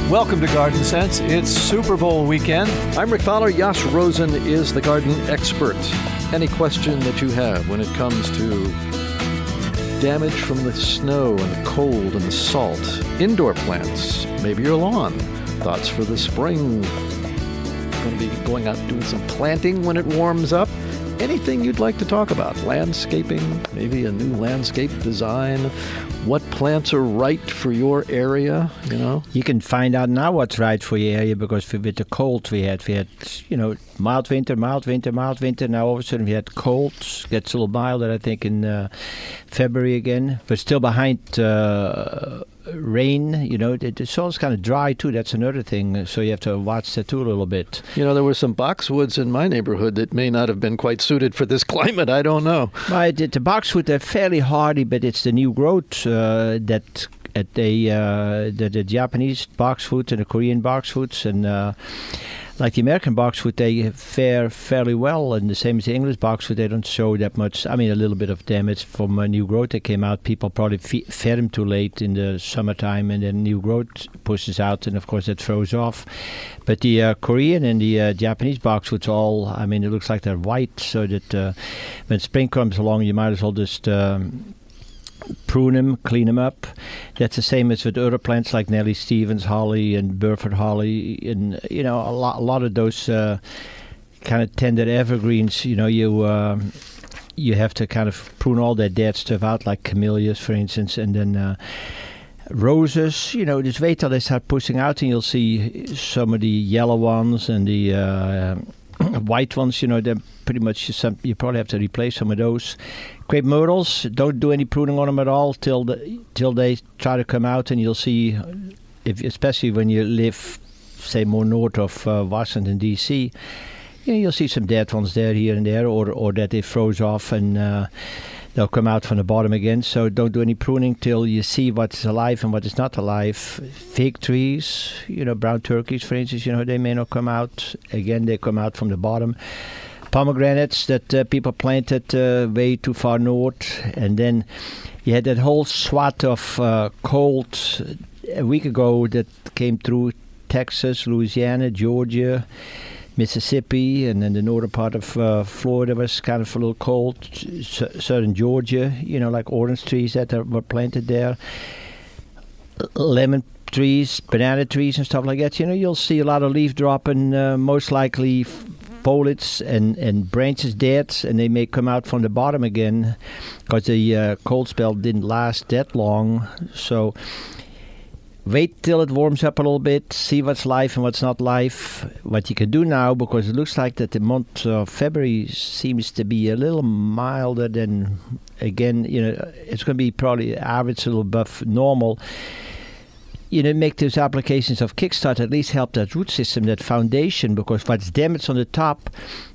Welcome to Garden Sense. It's Super Bowl weekend. I'm Rick Fowler. Josh Rosen is the garden expert. Any question that you have when it comes to damage from the snow and the cold and the salt, indoor plants, maybe your lawn, thoughts for the spring, going to be going out doing some planting when it warms up, anything you'd like to talk about, landscaping, maybe a new landscape design, what plants are right for your area, you know. You can find out now what's right for your area because with the cold we had, mild winter. Now all of a sudden we had cold. Gets a little milder, I think, in February again. We're still behind rain. The soil's kind of dry too. That's another thing. So you have to watch that too a little bit. There were some boxwoods in my neighborhood that may not have been quite suited for this climate. I don't know. The boxwood, they're fairly hardy, but it's the new growth that the Japanese boxwoods and the Korean boxwoods and like the American boxwood, they fare fairly well, and the same as the English boxwood, they don't show that much. I mean, a little bit of damage from new growth that came out. People probably fed them too late in the summertime, and then new growth pushes out, and of course that throws off. But the Korean and the Japanese boxwoods it looks like they're white, so that when spring comes along, you might as well just prune them, clean them up. That's the same as with other plants like Nellie Stevens holly and Burford holly, and a lot of those kind of tender evergreens. You have to kind of prune all that dead stuff out, like camellias, for instance, and then roses. Just wait till they start pushing out, and you'll see some of the yellow ones and the white ones. They're pretty much you probably have to replace some of those. Crepe myrtles, don't do any pruning on them at all till they try to come out, and you'll see, especially when you live, say, more north of Washington D.C., you'll see some dead ones there, here and there, or that they froze off and they'll come out from the bottom again. So don't do any pruning till you see what's alive and what is not alive. Fig trees, brown turkeys, for instance, they may not come out. Again, they come out from the bottom. Pomegranates that people planted way too far north, and then you had that whole swath of cold a week ago that came through Texas, Louisiana, Georgia, Mississippi, and then the northern part of Florida was kind of a little cold. Southern Georgia, like orange trees that were planted there, lemon trees, banana trees, and stuff like that. You'll see a lot of leaf dropping, most likely foliage and branches dead, and they may come out from the bottom again because the cold spell didn't last that long. So wait till it warms up a little bit, see what's live and what's not live. What you can do now, because it looks like that the month of February seems to be a little milder than, again, it's going to be probably average, a little above normal. Make those applications of Kickstart at least help that root system, that foundation, because what's damaged on the top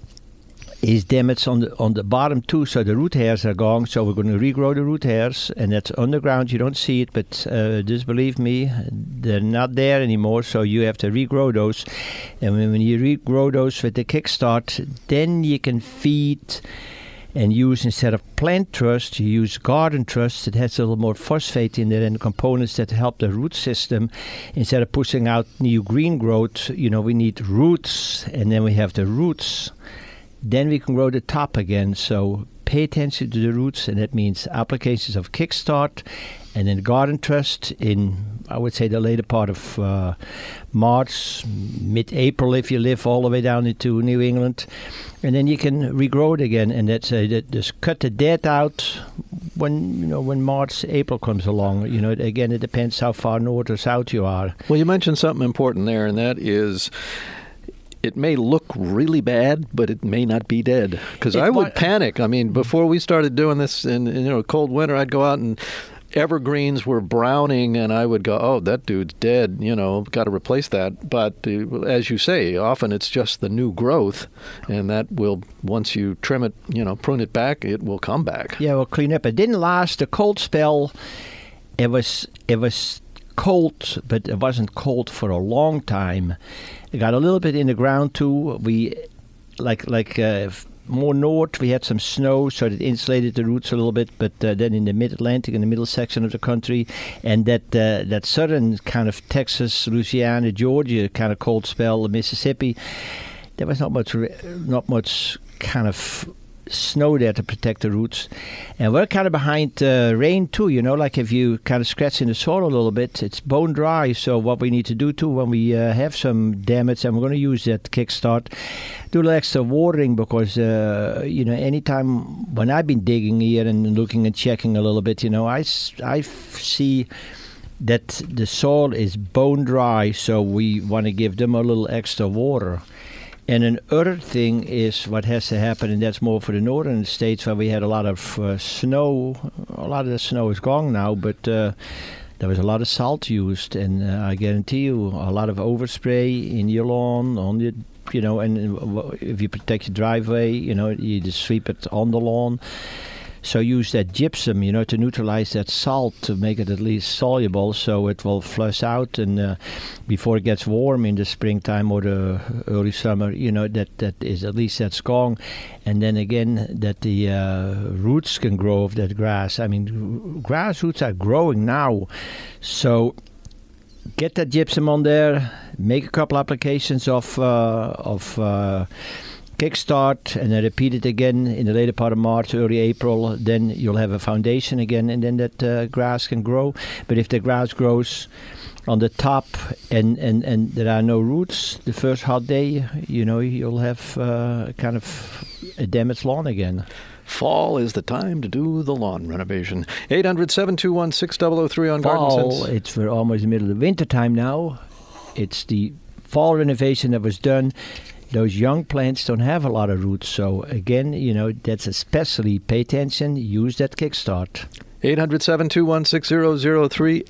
is damaged on the bottom too. So the root hairs are gone. So we're going to regrow the root hairs, and that's underground. You don't see it, but just believe me, they're not there anymore. So you have to regrow those, and when you regrow those with the Kickstart, then you can feed and use, instead of plant trust, you use garden trust. It has a little more phosphate in there and components that help the root system. Instead of pushing out new green growth, we need roots, and then we have the roots. Then we can grow the top again. So pay attention to the roots, and that means applications of Kickstart and then garden trust in, I would say, the later part of March, mid-April if you live all the way down into New England. And then you can regrow it again, and that's just cut the dead out when March, April comes along. Again, it depends how far north or south you are. Well, you mentioned something important there, and that is, it may look really bad, but it may not be dead. Because I would panic. I mean, before we started doing this in cold winter, I'd go out and evergreens were browning, and I would go, oh, that dude's dead, got to replace that. But as you say, often it's just the new growth, and that will, once you trim it, prune it back, it will come back. Yeah, we'll clean up. It didn't last. The cold spell, it was cold, but it wasn't cold for a long time. It got a little bit in the ground too. We like more north, we had some snow, so it insulated the roots a little bit. But then in the mid-Atlantic, in the middle section of the country, and that southern kind of Texas, Louisiana, Georgia kind of cold spell, Mississippi, there was not much kind of snow there to protect the roots. And we're kind of behind rain too, like if you kind of scratch in the soil a little bit, it's bone dry. So what we need to do too when we have some damage, and we're going to use that Kickstart, do a little extra watering, because anytime when I've been digging here and looking and checking a little bit, I see that the soil is bone dry, so we want to give them a little extra water. And another thing is what has to happen, and that's more for the northern states where we had a lot of snow. A lot of the snow is gone now, but there was a lot of salt used, and I guarantee you a lot of overspray in your lawn, on the, and if you protect your driveway, you just sweep it on the lawn. So use that gypsum, to neutralize that salt, to make it at least soluble, so it will flush out. And before it gets warm in the springtime or the early summer, that is at least that's gone. And then again, that the roots can grow of that grass. I mean, grass roots are growing now, so get that gypsum on there. Make a couple applications of Kickstart, and then repeat it again in the later part of March, early April. Then you'll have a foundation again, and then that grass can grow. But if the grass grows on the top and there are no roots, the first hot day, you'll have kind of a damaged lawn again. Fall is the time to do the lawn renovation. 800-721-6003 on Garden Sense. Fall, it's for almost the middle of the winter time now. It's the fall renovation that was done. Those young plants don't have a lot of roots, so again, that's especially pay attention, use that Kickstart. 800-721-6003,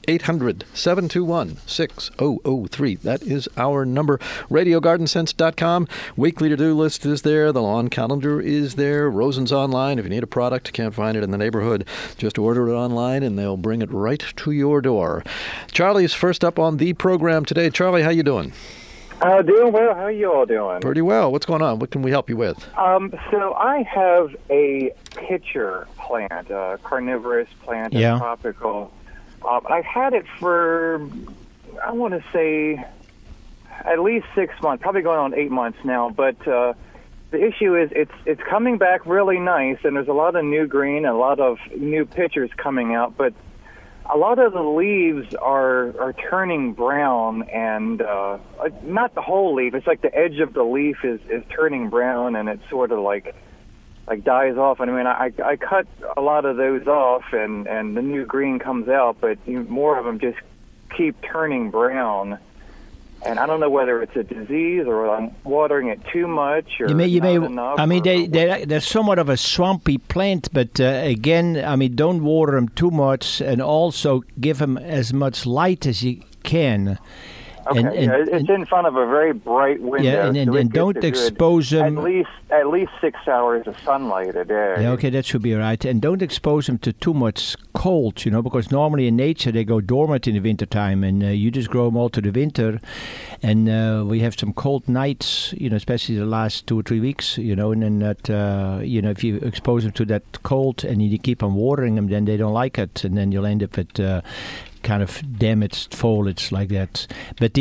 800-721-6003. That is our number. RadioGardenSense.com. Weekly to-do list is there. The lawn calendar is there. Rosen's online. If you need a product, can't find it in the neighborhood, just order it online and they'll bring it right to your door. Charlie's first up on the program today. Charlie, how you doing? Doing well. How are you all doing? Pretty well. What's going on? What can we help you with? So I have a pitcher plant, a carnivorous plant, a tropical. I've had it for, I want to say, at least 6 months, probably going on 8 months now. But the issue is it's coming back really nice, and there's a lot of new green, a lot of new pitchers coming out, but a lot of the leaves are turning brown, and not the whole leaf. It's like the edge of the leaf is turning brown, and it sort of like dies off. And I mean, I cut a lot of those off, and the new green comes out, but more of them just keep turning brown. And I don't know whether it's a disease or I'm watering it too much or not enough. I mean, they're somewhat of a swampy plant, but again, I mean, don't water them too much, and also give them as much light as you can. Okay, it's in front of a very bright window. Yeah, and don't expose them. At least 6 hours of sunlight a day. Yeah, okay, that should be all right. And don't expose them to too much cold, because normally in nature they go dormant in the wintertime, and you just grow them all to the winter. And we have some cold nights, especially the last 2 or 3 weeks, and then that, if you expose them to that cold and you keep on watering them, then they don't like it, and then you'll end up with kind of damaged foliage like that. But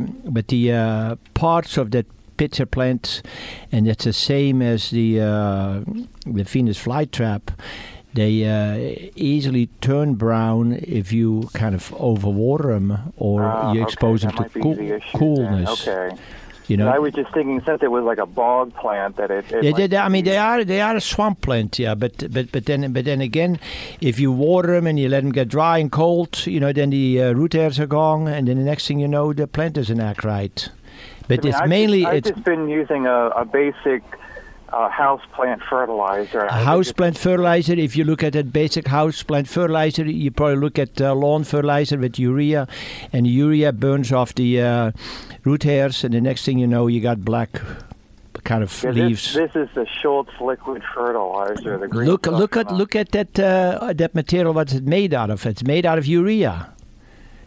the parts of that pitcher plant, and it's the same as the Venus flytrap, they easily turn brown if you kind of overwater them or you expose them to coolness. Okay. I was just thinking, since it was like a bog plant, that they are a swamp plant, yeah. But then again, if you water them and you let them get dry and cold, then the root hairs are gone, and then the next thing you know, the plant doesn't act right. But I've just been using a basic house plant fertilizer. House plant fertilizer. If you look at that basic house plant fertilizer, you probably look at lawn fertilizer with urea, and urea burns off the root hairs, and the next thing you know, you got black kind of leaves. This is the Schultz liquid fertilizer. The green. Look at that material. What's it made out of? It's made out of urea.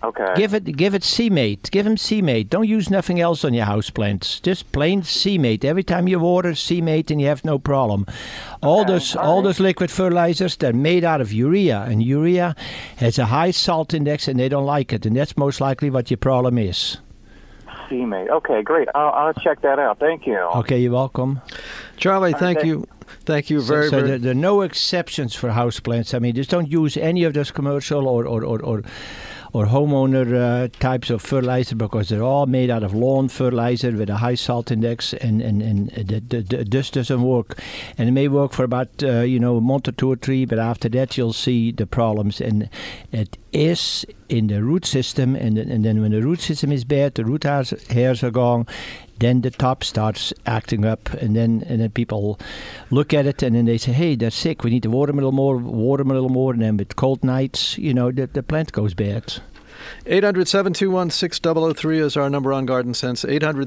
Okay. Give it C-Mate. Give them C-Mate. Don't use nothing else on your houseplants. Just plain C-Mate. Every time you water C-Mate, and you have no problem. All those liquid fertilizers, they're made out of urea, and urea has a high salt index, and they don't like it, and that's most likely what your problem is. C-Mate. Okay, great. I'll check that out. Thank you. Okay, you're welcome. Charlie, thank you. Thank you very much. So there are no exceptions for houseplants. I mean, just don't use any of those commercial or homeowner types of fertilizer, because they're all made out of lawn fertilizer with a high salt index, and this doesn't work. And it may work for about a month or 2 or 3, but after that you'll see the problems. And it is in the root system, and then when the root system is bad, the root hairs are gone, then the top starts acting up, and then people look at it, and then they say, hey, they're sick, we need to water them a little more, and then with cold nights, the plant goes bad. 800-721-6003 is our number on Garden Sense.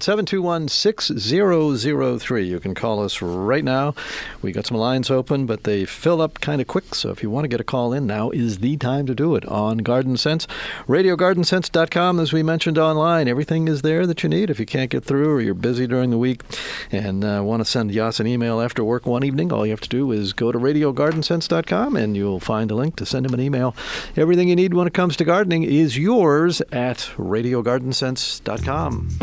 800-721-6003. You can call us right now. We got some lines open, but they fill up kind of quick. So if you want to get a call in, now is the time to do it on Garden Sense. RadioGardenSense.com, as we mentioned online. Everything is there that you need. If you can't get through, or you're busy during the week and want to send Yas an email after work one evening, all you have to do is go to RadioGardenSense.com and you'll find a link to send him an email. Everything you need when it comes to gardening is yours at RadioGardenSense.com.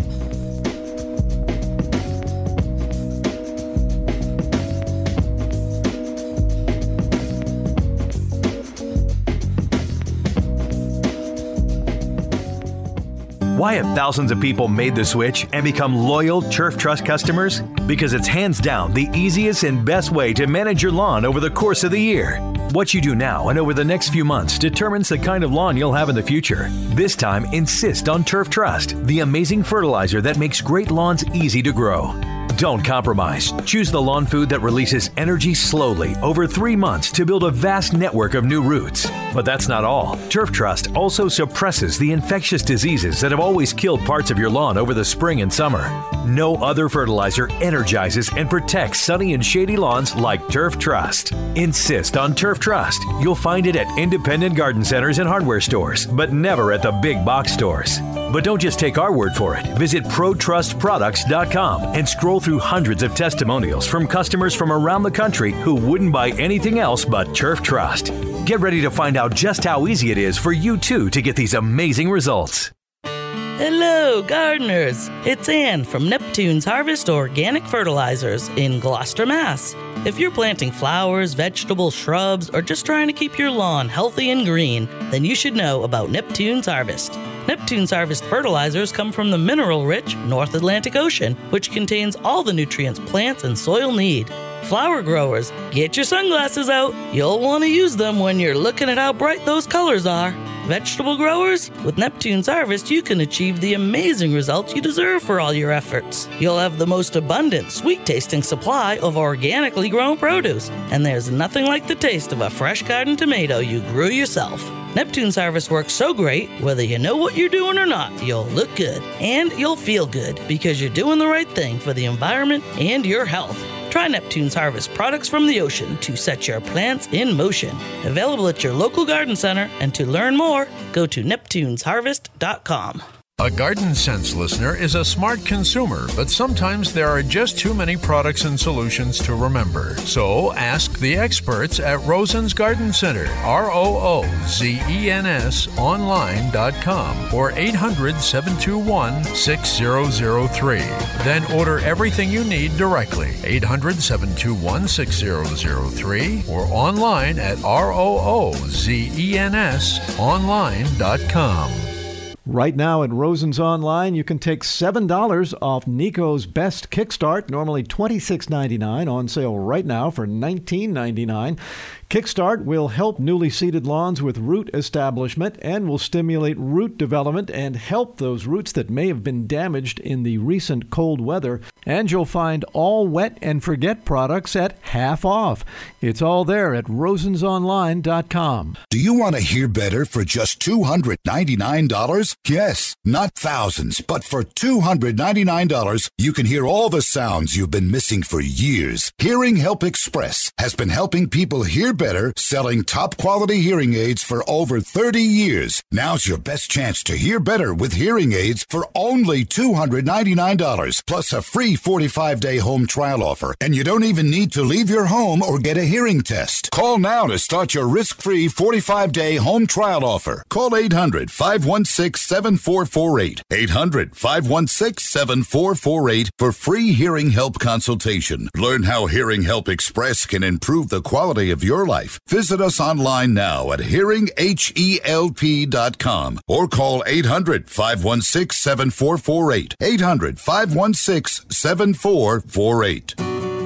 Why have thousands of people made the switch and become loyal Turf Trust customers? Because it's hands down the easiest and best way to manage your lawn over the course of the year. What you do now and over the next few months determines the kind of lawn you'll have in the future. This time, insist on Turf Trust, the amazing fertilizer that makes great lawns easy to grow. Don't compromise. Choose the lawn food that releases energy slowly over 3 months to build a vast network of new roots. But that's not all. Turf Trust also suppresses the infectious diseases that have always killed parts of your lawn over the spring and summer. No other fertilizer energizes and protects sunny and shady lawns like Turf Trust. Insist on Turf Trust. You'll find it at independent garden centers and hardware stores, but never at the big box stores. But don't just take our word for it. Visit ProTrustProducts.com and scroll through hundreds of testimonials from customers from around the country who wouldn't buy anything else but Turf Trust. Get ready to find out just how easy it is for you too to get these amazing results. Hello, gardeners. It's Ann from Neptune's Harvest Organic Fertilizers in Gloucester, Mass. If you're planting flowers, vegetables, shrubs, or just trying to keep your lawn healthy and green, then you should know about Neptune's Harvest. Neptune's Harvest fertilizers come from the mineral-rich North Atlantic Ocean, which contains all the nutrients plants and soil need. Flower growers, get your sunglasses out. You'll want to use them when you're looking at how bright those colors are. Vegetable growers, with Neptune's Harvest, you can achieve the amazing results you deserve for all your efforts. You'll have the most abundant, sweet-tasting supply of organically grown produce, and there's nothing like the taste of a fresh garden tomato you grew yourself. Neptune's Harvest works so great, whether you know what you're doing or not, you'll look good, and you'll feel good, because you're doing the right thing for the environment and your health. Try Neptune's Harvest products from the ocean to set your plants in motion. Available at your local garden center, and to learn more, go to neptunesharvest.com. A Garden Sense listener is a smart consumer, but sometimes there are just too many products and solutions to remember. So ask the experts at Rosen's Garden Center, ROOZENS online.com, or 800-721-6003. Then order everything you need directly, 800-721-6003, or online at ROOZENS online.com. Right now at Rosen's Online, you can take $7 off Nico's Best Kickstart, normally $26.99, on sale right now for $19.99. Kickstart will help newly seeded lawns with root establishment and will stimulate root development and help those roots that may have been damaged in the recent cold weather. And you'll find all wet and forget products at half off. It's all there at rosensonline.com. Do you want to hear better for just $299? Yes, not thousands, but for $299, you can hear all the sounds you've been missing for years. Hearing Help Express has been helping people hear better, selling top-quality hearing aids for over 30 years. Now's your best chance to hear better with hearing aids for only $299, plus a free 45-day home trial offer. And you don't even need to leave your home or get a hearing test. Call now to start your risk-free 45-day home trial offer. Call 800-516-7448. 800-516-7448 for free hearing help consultation. Learn how Hearing Help Express can improve the quality of your life. Visit us online now at hearinghelp.com or call 800-516-7448. 800-516-7448.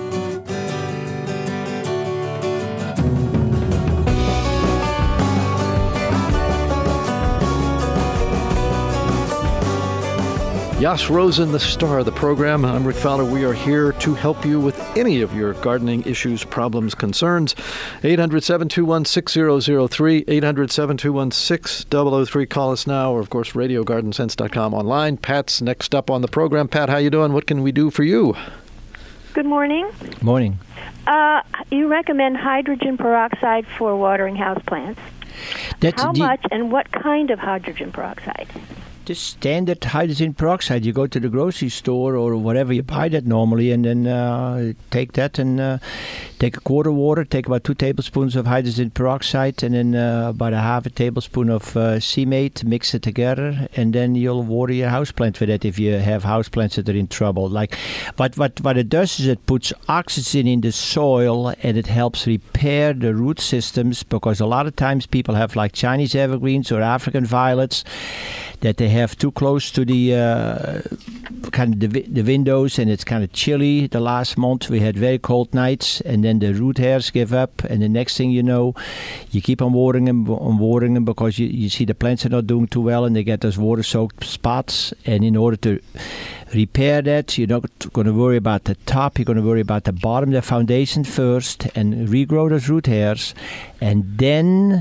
Josh Rosen, the star of the program. I'm Rick Fowler. We are here to help you with any of your gardening issues, problems, concerns. 800-721-6003, 800-721-6003. Call us now, or, of course, RadioGardenSense.com online. Pat's next up on the program. Pat, how you doing? What can we do for you? Good morning. Morning. You recommend hydrogen peroxide for watering houseplants. How much and what kind of hydrogen peroxide? The standard hydrogen peroxide. You go to the grocery store or whatever, you buy that normally, and then take that and take a quart of water, take about 2 tablespoons of hydrogen peroxide, and then about a half a tablespoon of C-Mate, mix it together, and then you'll water your houseplant with it if you have houseplants that are in trouble. But what it does is it puts oxygen in the soil, and it helps repair the root systems, because a lot of times people have like Chinese evergreens or African violets that they have too close to the the windows, and it's kind of chilly. The last month we had very cold nights, and then the root hairs give up, and the next thing you know, you keep on watering them because you see the plants are not doing too well, and they get those water-soaked spots. And in order to repair that, you're not going to worry about the top, you're going to worry about the bottom, the foundation first, and regrow those root hairs, and then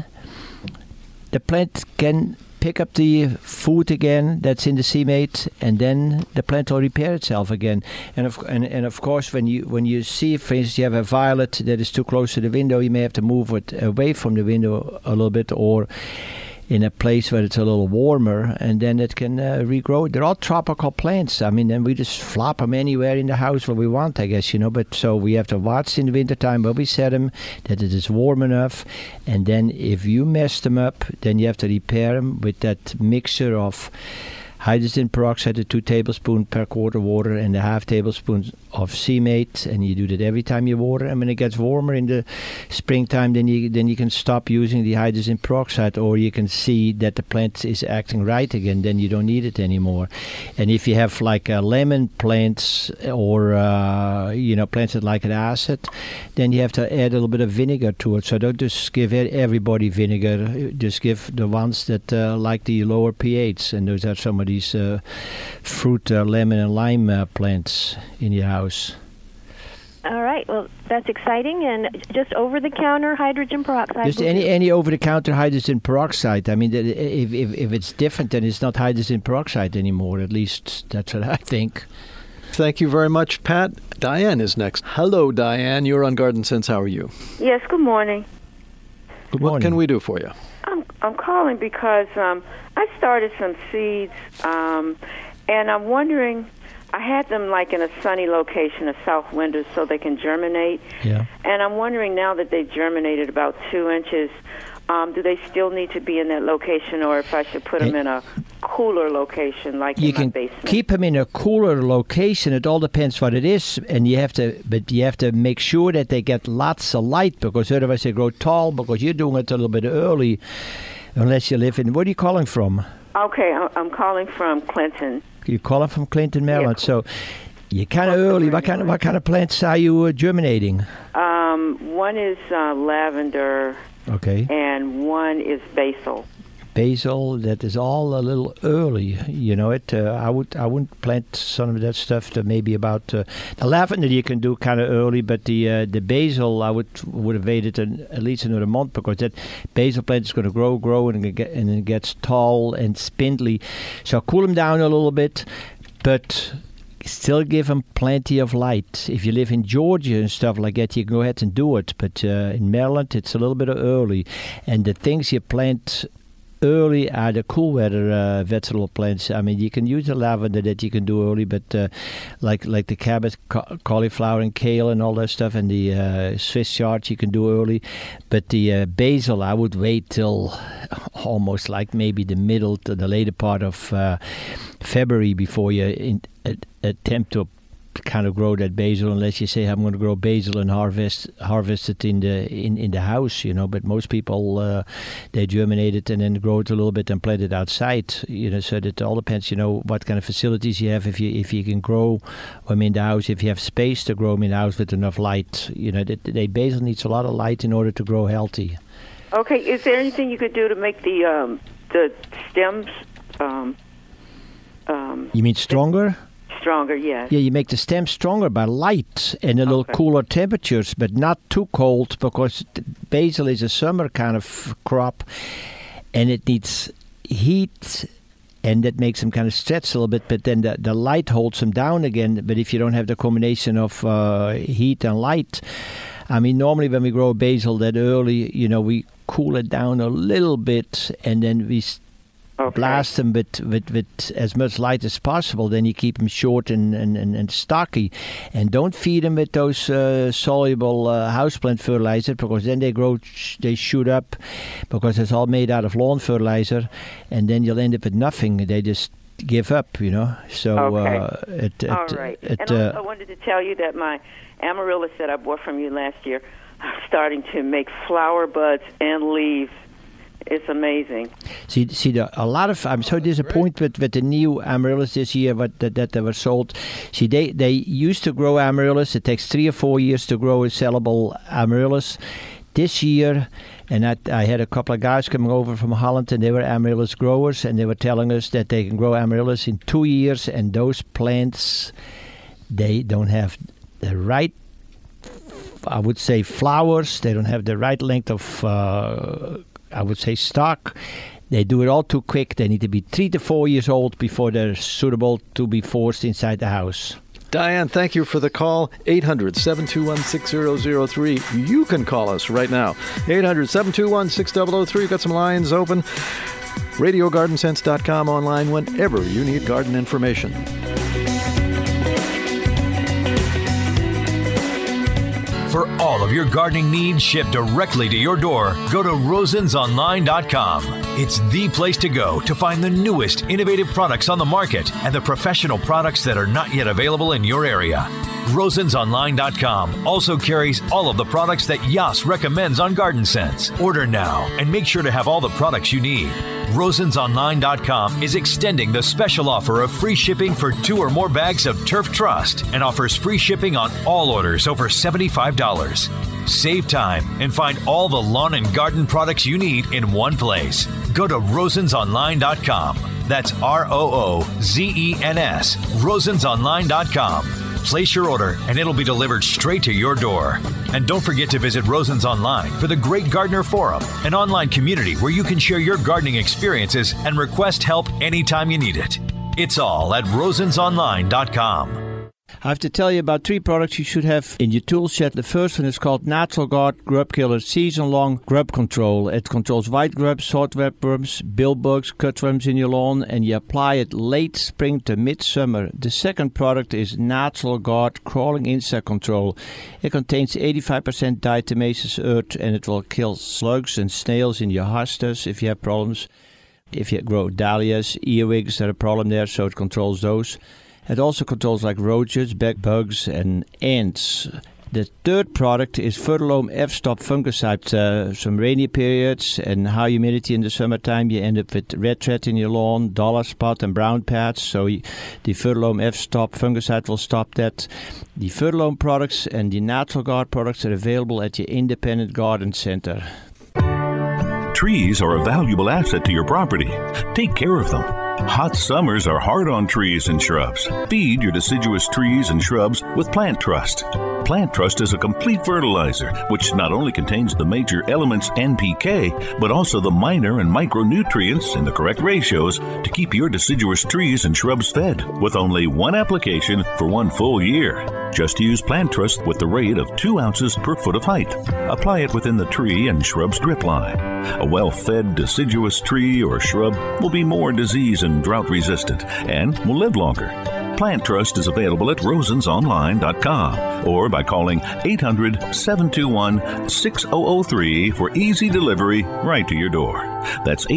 the plant can pick up the food again that's in the C-Mate, and then the plant will repair itself again. And of course, when you see, for instance, you have a violet that is too close to the window, you may have to move it away from the window a little bit, or in a place where it's a little warmer, and then it can regrow. They're all tropical plants. I mean, then we just flop them anywhere in the house where we want, I guess, But so we have to watch in the wintertime where we set them, that it is warm enough. And then if you mess them up, then you have to repair them with that mixture of hydrogen peroxide, 2 tablespoons per quart of water, and a half tablespoon of C-Mate, and you do that every time you water. And when it gets warmer in the springtime, then you can stop using the hydrogen peroxide, or you can see that the plant is acting right again. Then you don't need it anymore. And if you have like lemon plants or plants that like an acid, then you have to add a little bit of vinegar to it. So don't just give everybody vinegar. Just give the ones that like the lower pH, and those are some of these fruit, lemon and lime plants in your house. All right. Well, that's exciting. And just over-the-counter hydrogen peroxide. Just any over-the-counter hydrogen peroxide. I mean, if it's different, then it's not hydrogen peroxide anymore. At least that's what I think. Thank you very much, Pat. Diane is next. Hello, Diane. You're on Garden Sense. How are you? Yes, good morning. Good morning. What can we do for you? I'm calling because I started some seeds, and I'm wondering, I had them like in a sunny location, a south window, so they can germinate. Yeah. And I'm wondering, now that they've germinated about 2 inches, do they still need to be in that location, or if I should put them in a cooler location, like in my basement? You can keep them in a cooler location. It all depends what it is, and you have to make sure that they get lots of light, because otherwise they grow tall. Because you're doing it a little bit early, unless you live in. Where are you calling from? Okay, I'm calling from Clinton. You're calling from Clinton, Maryland. Yeah. So you're kind of early. What kind of plants are you germinating? One is lavender. Okay. And one is basil. Basil, that is all a little early. I wouldn't plant some of that stuff to maybe about the lavender you can do kind of early, but the basil I would have waited at least another month, because that basil plant is going to grow and it gets tall and spindly. So cool them down a little bit, but still give them plenty of light. If you live in Georgia and stuff like that, you can go ahead and do it. But in Maryland, it's a little bit early. And the things you plant early are the cool weather vegetable plants. I mean, you can use the lavender that you can do early, but like the cabbage, cauliflower, and kale and all that stuff, and the Swiss chard you can do early. But the basil, I would wait till almost like maybe the middle to the later part of February before you attempt to kind of grow that basil, unless you say I'm going to grow basil and harvest it in the house, But most people they germinate it and then grow it a little bit and plant it outside, So that it all depends, what kind of facilities you have. If you can grow them in the house, if you have space to grow them in the house with enough light, the basil needs a lot of light in order to grow healthy. Okay, is there anything you could do to make the stems? You mean stronger? Stronger, yes. Yeah, you make the stem stronger by light and a little cooler temperatures, but not too cold, because basil is a summer kind of crop, and it needs heat, and that makes them kind of stretch a little bit, but then the light holds them down again. But if you don't have the combination of heat and light, I mean, normally when we grow basil that early, we cool it down a little bit, and then we blast them with as much light as possible. Then you keep them short and stocky, and don't feed them with those soluble houseplant fertilizer, because then they shoot up, because it's all made out of lawn fertilizer, and then you'll end up with nothing. They just give up, So all right. And also I wanted to tell you that my amaryllis that I bought from you last year are starting to make flower buds and leaves. It's amazing. I'm so disappointed with the new amaryllis this year that they were sold. See, they used to grow amaryllis. It takes 3 or 4 years to grow a sellable amaryllis. This year, and I had a couple of guys coming over from Holland, and they were amaryllis growers, and they were telling us that they can grow amaryllis in 2 years, and those plants, they don't have the right, I would say, flowers. They don't have the right length of I would say stock. They do it all too quick. They need to be 3 to 4 years old before they're suitable to be forced inside the house. Diane, thank you for the call. 800-721-6003. You can call us right now. 800-721-6003. Got some lines open. RadioGardenSense.com, online whenever you need garden information. For all of your gardening needs shipped directly to your door, go to rosensonline.com. It's the place to go to find the newest innovative products on the market and the professional products that are not yet available in your area. Rosensonline.com also carries all of the products that Yas recommends on Garden Sense. Order now and make sure to have all the products you need. Rosensonline.com is extending the special offer of free shipping for 2 or more bags of Turf Trust and offers free shipping on all orders over $75. Save time and find all the lawn and garden products you need in one place. Go to rosensonline.com. That's ROOZENS, rosensonline.com. Place your order, and it'll be delivered straight to your door. And don't forget to visit Rosens Online for the Great Gardener Forum, an online community where you can share your gardening experiences and request help anytime you need it. It's all at rosensonline.com. I have to tell you about 3 products you should have in your tool shed. The first one is called Natural Guard Grub Killer Season-Long Grub Control. It controls white grubs, sword webworms, billbugs, cutworms in your lawn, and you apply it late spring to midsummer. The second product is Natural Guard Crawling Insect Control. It contains 85% diatomaceous earth, and it will kill slugs and snails in your hostas if you have problems. If you grow dahlias, earwigs, there are a problem there, so it controls those. It also controls like roaches, bed bugs, and ants. The third product is Fertilome F-Stop Fungicide. Some rainy periods and high humidity in the summertime, you end up with red thread in your lawn, dollar spot, and brown pads. So the Fertilome F-Stop Fungicide will stop that. The Fertilome products and the Natural Guard products are available at your independent garden center. Trees are a valuable asset to your property. Take care of them. Hot summers are hard on trees and shrubs. Feed your deciduous trees and shrubs with Plant Trust. Plant Trust is a complete fertilizer, which not only contains the major elements NPK, but also the minor and micronutrients in the correct ratios to keep your deciduous trees and shrubs fed, with only one application for 1 full year. Just use Plant Trust with the rate of 2 ounces per foot of height. Apply it within the tree and shrub strip line. A well-fed deciduous tree or shrub will be more disease and drought resistant and will live longer. Plant Trust is available at rosensonline.com or by calling 800-721-6003 for easy delivery right to your door. That's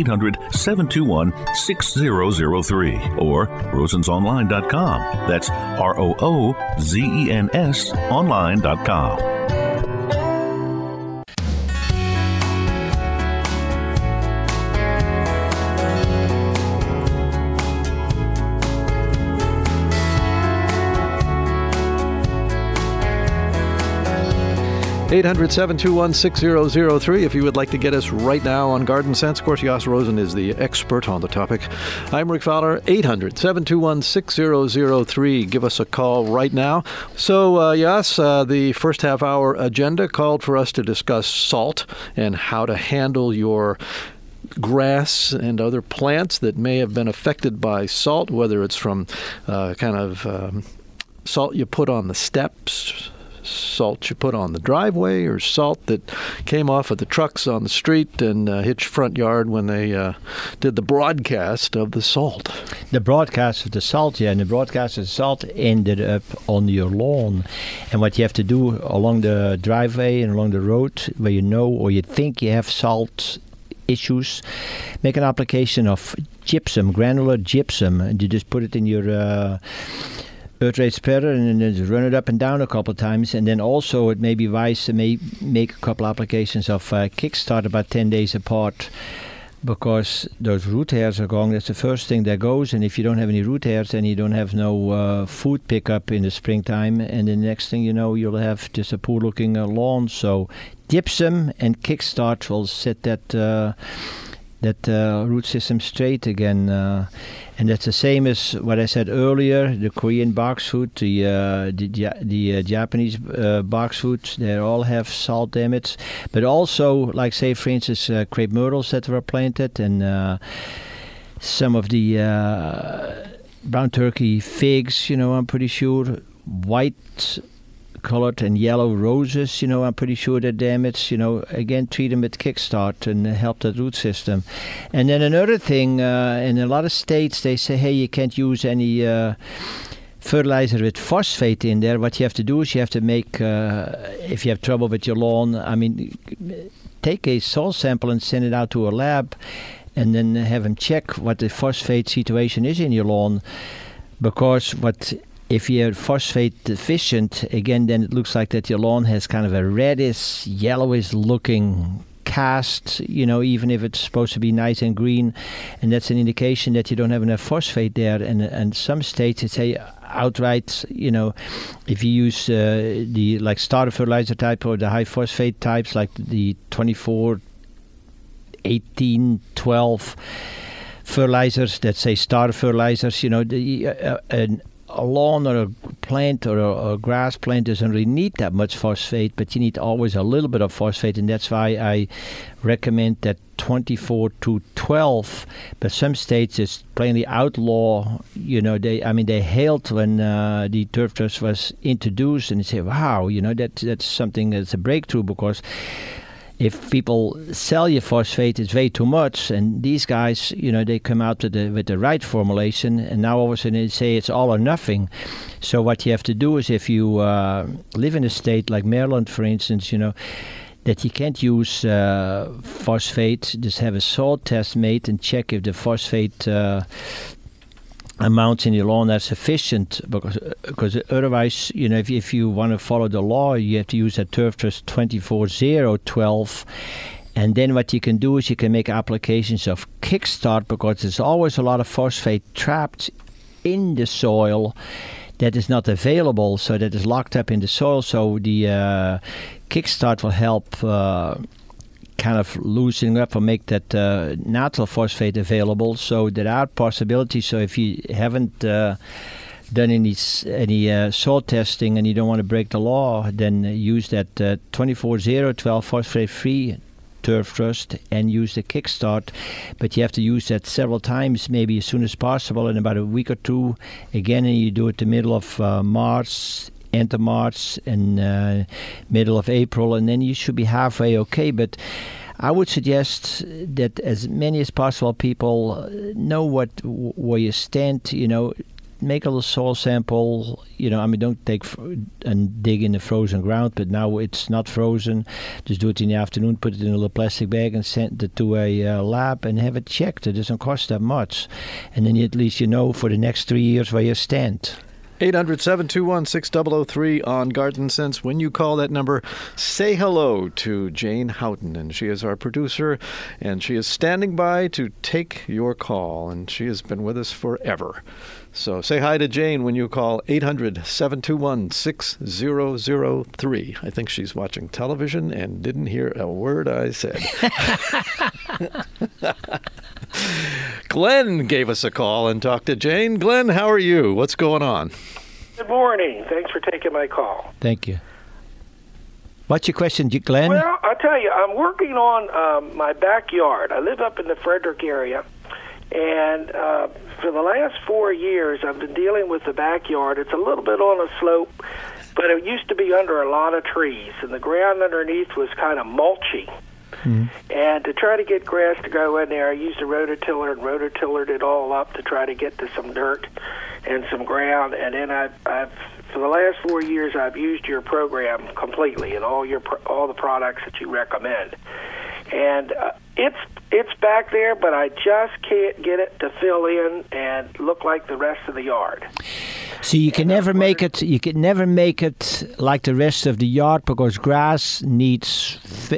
800-721-6003 or rosensonline.com. That's ROOZENS online.com. 800-721-6003 if you would like to get us right now on Garden Sense. Of course, Jos Rosen is the expert on the topic. I'm Rick Fowler. 800-721-6003. Give us a call right now. So, Jos, the first half-hour agenda called for us to discuss salt and how to handle your grass and other plants that may have been affected by salt, whether it's from salt you put on the steps, salt you put on the driveway, or salt that came off of the trucks on the street and hit your front yard when they did the broadcast of the salt. The broadcast of the salt, yeah, and the broadcast of the salt ended up on your lawn. And what you have to do along the driveway and along the road where you know or you think you have salt issues, make an application of gypsum, granular gypsum, and you just put it in your earth rate spreader and then just run it up and down a couple of times. And then also it may be wise to make a couple applications of Kickstart about 10 days apart, because those root hairs are gone. That's the first thing that goes. And if you don't have any root hairs, then you don't have no food pickup in the springtime. And the next thing you know, you'll have just a poor looking lawn. So gypsum and Kickstart will set that root system straight again. And that's the same as what I said earlier, the Korean boxwood, the Japanese boxwood, they all have salt damage. But also, like say, for instance, crepe myrtles that were planted, and some of the brown turkey figs, I'm pretty sure, white colored and yellow roses, I'm pretty sure they're damaged. Again, treat them with Kickstart and help the root system. And then another thing, in a lot of states, they say, hey, you can't use any fertilizer with phosphate in there. What you have to do is you have to make, if you have trouble with your lawn, take a soil sample and send it out to a lab and then have them check what the phosphate situation is in your lawn. Because if you're phosphate deficient, again, then it looks like that your lawn has kind of a reddish, yellowish looking cast, even if it's supposed to be nice and green. And that's an indication that you don't have enough phosphate there. And some states, they say outright, if you use the starter fertilizer type or the high phosphate types, like the 24, 18, 12 fertilizers that say starter fertilizers, a lawn or a plant or a grass plant doesn't really need that much phosphate, but you need always a little bit of phosphate, and that's why I recommend that 24 to 12. But some states it's plainly outlaw. They hailed when the turf trust was introduced, and they say, wow, that's something that's a breakthrough, because if people sell you phosphate, it's way too much. And these guys, they come out with the right formulation, and now all of a sudden they say it's all or nothing. So what you have to do is, if you live in a state like Maryland, for instance, that you can't use phosphate, just have a soil test made and check if the phosphate amounts in your lawn are sufficient, because otherwise, if you want to follow the law, you have to use a Turf Trust 24-0-12. And then what you can do is you can make applications of Kickstart, because there's always a lot of phosphate trapped in the soil that is not available, so that is locked up in the soil. So the Kickstart will help kind of loosening up or make that natural phosphate available. So there are possibilities. So if you haven't done any soil testing and you don't want to break the law, then use that 24-0 12 phosphate-free Turf Trust and use the Kickstart, but you have to use that several times, maybe as soon as possible, in about a week or two. Again, and you do it the middle of March, end of March, and middle of April, and then you should be halfway okay. But I would suggest that as many as possible people know where you stand. Make a little soil sample. Don't take and dig in the frozen ground, but now it's not frozen. Just do it in the afternoon, put it in a little plastic bag and send it to a lab and have it checked. It doesn't cost that much. And then at least for the next 3 years where you stand. 800-721-6003 on Garden Sense. When you call that number, say hello to Jane Houghton, and she is our producer, and she is standing by to take your call, and she has been with us forever. So say hi to Jane when you call 800-721-6003. I think she's watching television and didn't hear a word I said. Glenn gave us a call and talked to Jane. Glenn, how are you? What's going on? Good morning. Thanks for taking my call. Thank you. What's your question, Glenn? Well, I'll tell you, I'm working on my backyard. I live up in the Frederick area, and for the last 4 years, I've been dealing with the backyard. It's a little bit on a slope, but it used to be under a lot of trees, and the ground underneath was kind of mulchy. Mm-hmm. And to try to get grass to go in there, I used a rototiller and rototillered it all up to try to get to some dirt and some ground. And then I've for the last 4 years, I've used your program completely and all the products that you recommend. And it's back there, but I just can't get it to fill in and look like the rest of the yard. So you can never make it. You can never make it like the rest of the yard because grass needs,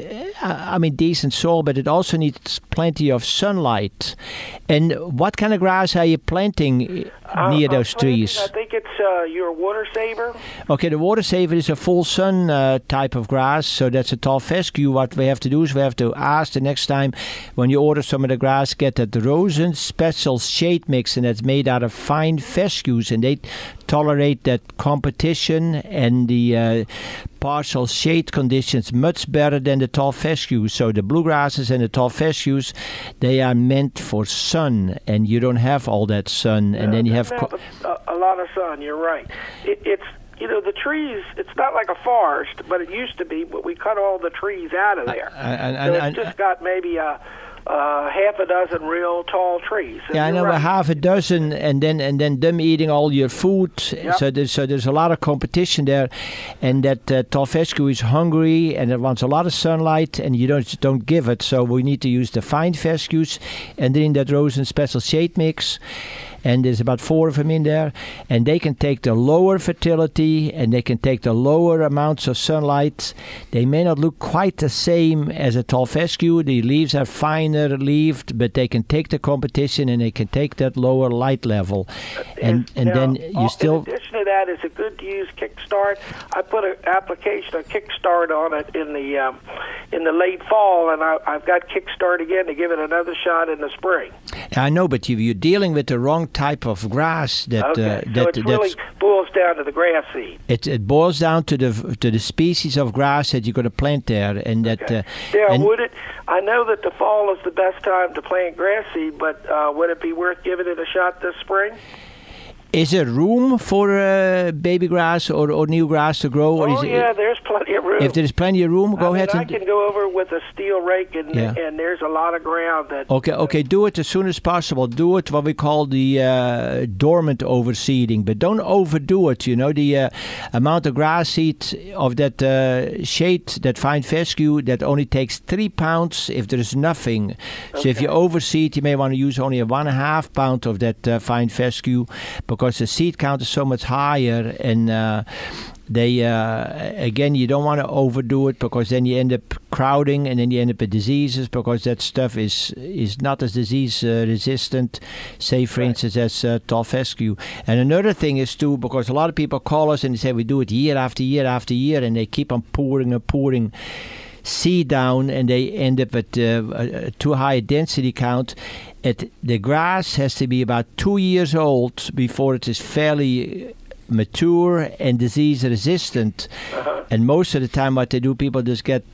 decent soil, but it also needs plenty of sunlight. And what kind of grass are you planting near those trees? I think it's your water saver. Okay, the water saver is a full sun type of grass, so that's a tall fescue. What we have to do is we have to ask the next time when you order some of the grass, get that Rosen special shade mix, and that's made out of fine fescues, and they tolerate that competition and the partial shade conditions much better than the tall fescues. So the bluegrasses and the tall fescues, they are meant for sun, and you don't have all that sun, and then you have a lot of sun. You're right. It's the trees. It's not like a forest, but it used to be. But we cut all the trees out of there, so it's just got maybe half a dozen real tall trees. Yeah, I know, right. Half a dozen, and then them eating all your food. Yep. So there's a lot of competition there, and that tall fescue is hungry and it wants a lot of sunlight, and you don't give it. So we need to use the fine fescues, and then that Rosen special shade mix. And there's about 4 of them in there, and they can take the lower fertility and they can take the lower amounts of sunlight. They may not look quite the same as a tall fescue. The leaves are finer leaved, but they can take the competition and they can take that lower light level. And then you still. In addition to that, is it good to use Kickstart? I put an application of Kickstart on it in the late fall, and I've got Kickstart again to give it another shot in the spring. I know, but you're dealing with the wrong type of grass. So it really boils down to the grass seed. It boils down to the species of grass that you're going to plant there, and that. Would it? I know that the fall is the best time to plant grass seed, but would it be worth giving it a shot this spring? Is there room for baby grass or new grass to grow? There's plenty of room. If there's plenty of room, go ahead. I can go over with a steel rake, and there's a lot of ground that. Okay. Do it as soon as possible. Do it what we call the dormant overseeding, but don't overdo it. The amount of grass seed of that shade, that fine fescue, that only takes 3 pounds if there is nothing. Okay. So if you overseed, you may want to use only 1.5 pound of that fine fescue, because the seed count is so much higher, and again, you don't want to overdo it, because then you end up crowding, and then you end up with diseases, because that stuff is not as disease resistant, say for instance as tall fescue. And another thing is too, because a lot of people call us and they say we do it year after year after year, and they keep on pouring and pouring. seed down, and they end up at too high a density count. The grass has to be about 2 years old before it is fairly mature and disease resistant. And most of the time, what they do, people just get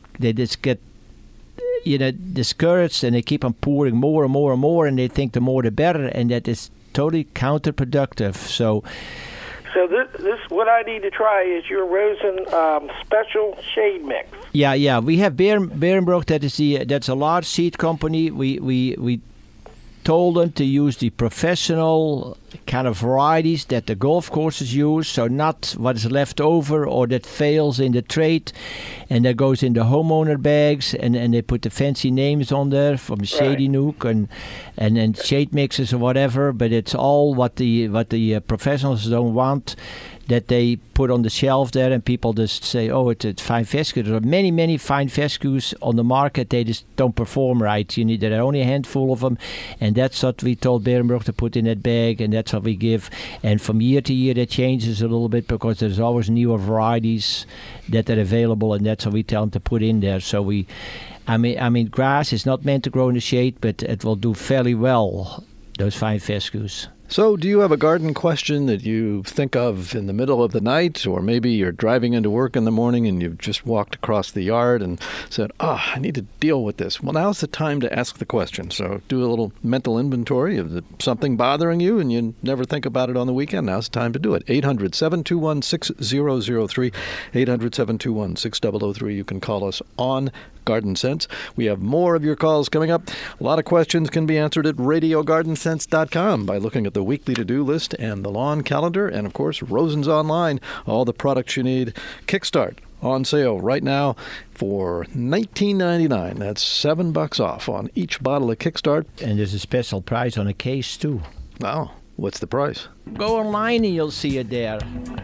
discouraged, and they keep on pouring more and more and more, and they think the more the better, and that is totally counterproductive. So this what I need to try is your Rosen special shade mix. Yeah. We have Beerenbroek. That's a large seed company. We told them to use the professional kind of varieties that the golf courses use, so not what is left over or that fails in the trade, and that goes in the homeowner bags, and they put the fancy names on there from Shady Nook and shade mixes or whatever, but it's all what the professionals don't want, that they put on the shelf there, and people just say, oh, it's fine fescue. There are many, many fine fescues on the market. They just don't perform right. There are only a handful of them, and that's what we told Beerenbroek to put in that bag, and that's what we give. And from year to year, that changes a little bit because there's always newer varieties that are available, and that's what we tell them to put in there. So grass is not meant to grow in the shade, but it will do fairly well, those fine fescues. So do you have a garden question that you think of in the middle of the night, or maybe you're driving into work in the morning and you've just walked across the yard and said, I need to deal with this? Well, now's the time to ask the question. So do a little mental inventory of something bothering you and you never think about it on the weekend. Now's the time to do it. 800-721-6003, 800-721-6003. You can call us on Garden Sense. We have more of your calls coming up. A lot of questions can be answered at RadioGardenSense.com by looking at the weekly to-do list and the lawn calendar, and of course Rosen's Online, all the products you need. Kickstart on sale right now for $19.99. That's $7 off on each bottle of Kickstart. And there's a special price on a case too. Wow, what's the price? Go online and you'll see it there.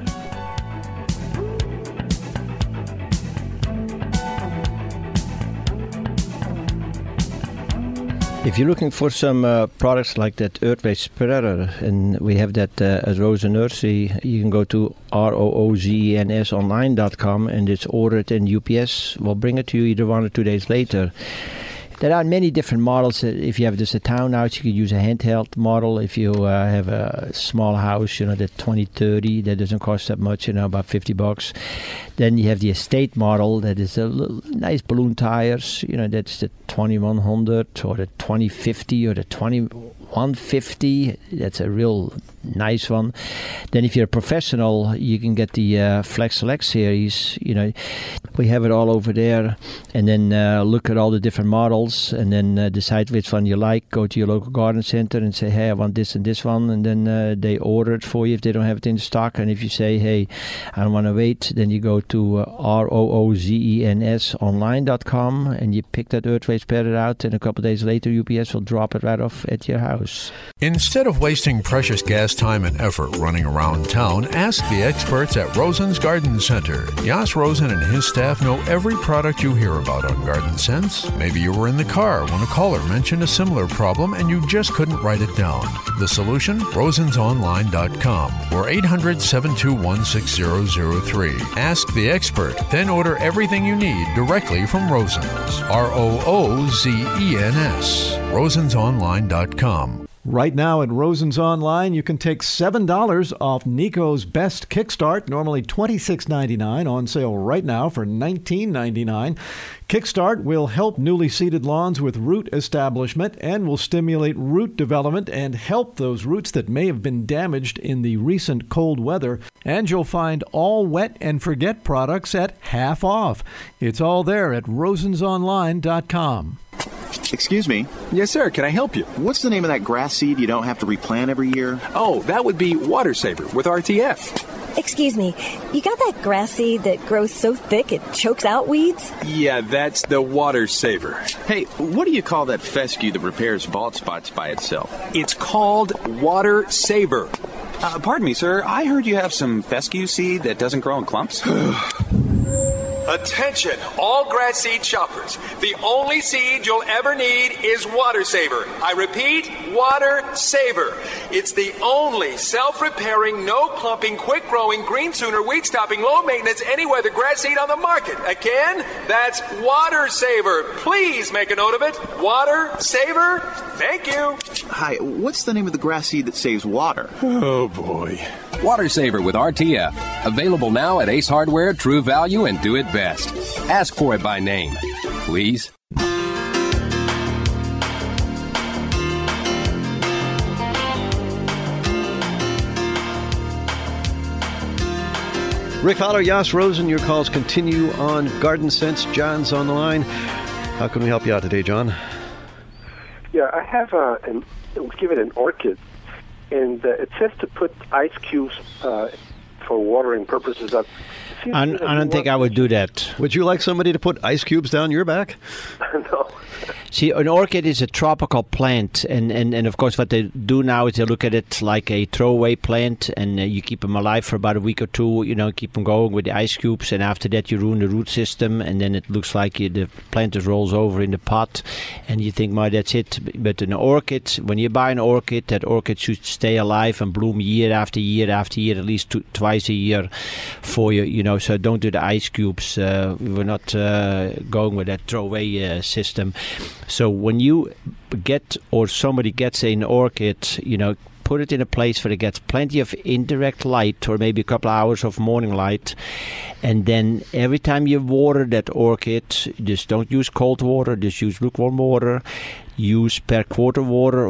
If you're looking for some products like that earthway spreader, and we have that at Rosen Nursery, you can go to ROOZENSonline.com, and it's ordered, and UPS will bring it to you either 1 or 2 days later. There are many different models. If you have just a townhouse, you can use a handheld model. If you have a small house, the 2030, that doesn't cost that much, about $50. Then you have the estate model that is a nice balloon tires. That's the 2100 or the 2050 or the 2150. That's a real nice one. Then if you're a professional, you can get the Flex Select series. We have it all over there. And then look at all the different models, and then decide which one you like. Go to your local garden center and say, hey, I want this and this one. And then they order it for you if they don't have it in stock. And if you say, hey, I don't want to wait, then you go to ROOZENSonline.com and you pick that earthway spreader out, and a couple of days later UPS will drop it right off at your house. Instead of wasting precious gas, time, and effort running around town, ask the experts at Rosen's Garden Center. Jas Rosen and his staff know every product you hear about on Garden Sense. Maybe you were in the car when a caller mentioned a similar problem and you just couldn't write it down. The solution? Rosensonline.com or 800-721-6003. Ask the expert, then order everything you need directly from Rosen's. ROOZENS. Rosensonline.com. Right now at Rosen's Online, you can take $7 off Nico's Best Kickstart, normally $26.99, on sale right now for $19.99. Kickstart will help newly seeded lawns with root establishment and will stimulate root development and help those roots that may have been damaged in the recent cold weather. And you'll find all wet and forget products at half off. It's all there at rosensonline.com. Excuse me. Yes, sir. Can I help you? What's the name of that grass seed you don't have to replant every year? Oh, that would be Water Saver with RTF. Excuse me. You got that grass seed that grows so thick it chokes out weeds? Yeah, that's the Water Saver. Hey, what do you call that fescue that repairs bald spots by itself? It's called Water Saver. Pardon me, sir. I heard you have some fescue seed that doesn't grow in clumps. Attention, all grass seed shoppers. The only seed you'll ever need is Water Saver. I repeat, Water Saver. It's the only self-repairing, no-clumping, quick-growing, green-sooner, weed-stopping, low-maintenance, any-weather grass seed on the market. Again, that's Water Saver. Please make a note of it. Water Saver. Thank you. Hi, what's the name of the grass seed that saves water? Oh, boy. Water Saver with RTF. Available now at Ace Hardware, True Value, and Do It Best. Ask for it by name, please. Rick Fowler, Yas Rosen, your calls continue on Garden Sense. John's on the line. How can we help you out today, John? Yeah, I have give it an orchid, and it says to put ice cubes for watering purposes. I don't think I would do that. Would you like somebody to put ice cubes down your back? No. See, an orchid is a tropical plant, and of course what they do now is they look at it like a throwaway plant, and you keep them alive for about a week or two, keep them going with the ice cubes, and after that you ruin the root system, and then it looks like the plant just rolls over in the pot, and you think, well, that's it. But an orchid, when you buy an orchid, that orchid should stay alive and bloom year after year after year, at least twice a year for you, so don't do the ice cubes. We're not going with that throwaway system. So when you get, or somebody gets an orchid, put it in a place where it gets plenty of indirect light, or maybe a couple of hours of morning light. And then every time you water that orchid, just don't use cold water, just use lukewarm water. Use per quart of water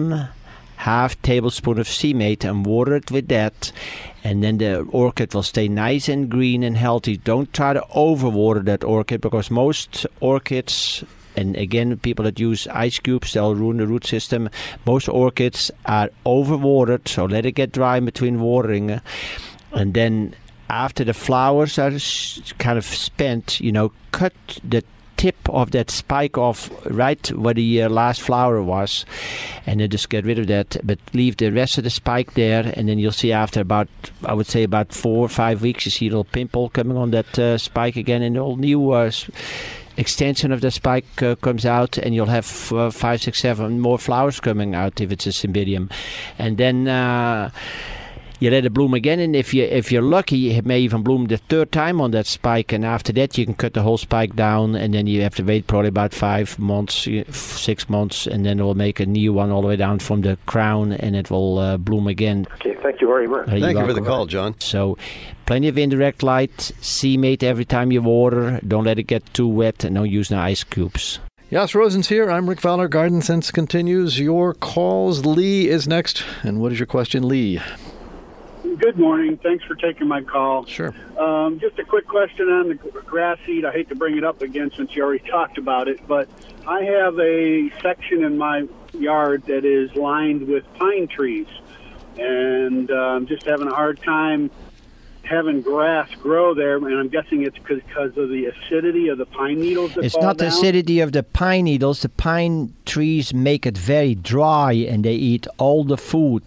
1/2 tablespoon of Seamate and water it with that. And then the orchid will stay nice and green and healthy. Don't try to overwater that orchid, because most orchids, and again, people that use ice cubes, they'll ruin the root system. Most orchids are overwatered, so let it get dry in between watering. And then after the flowers are kind of spent, cut the tip of that spike off right where the last flower was, and then just get rid of that, but leave the rest of the spike there, and then you'll see after about 4 or 5 weeks, you see a little pimple coming on that spike again, and a whole new extension of the spike comes out, and you'll have 5, 6, 7 more flowers coming out if it's a cymbidium. And then you let it bloom again, and if you're lucky, it may even bloom the 3rd time on that spike, and after that you can cut the whole spike down, and then you have to wait probably about 5 months, 6 months, and then it will make a new one all the way down from the crown, and it will bloom again. Okay, thank you very much. Thank you for the call, John. So plenty of indirect light, Seamate every time you water, don't let it get too wet, and don't use no ice cubes. Yas Rosen's here. I'm Rick Fowler. Garden Sense continues. Your calls. Lee is next. And what is your question, Lee? Good morning. Thanks for taking my call. Sure. Just a quick question on the grass seed. I hate to bring it up again since you already talked about it, but I have a section in my yard that is lined with pine trees, and I'm just having a hard time having grass grow there, and I'm guessing it's because of the acidity of the pine needles that It's fall not the down. acidity of the pine needles. The pine trees make it very dry, and they eat all the food.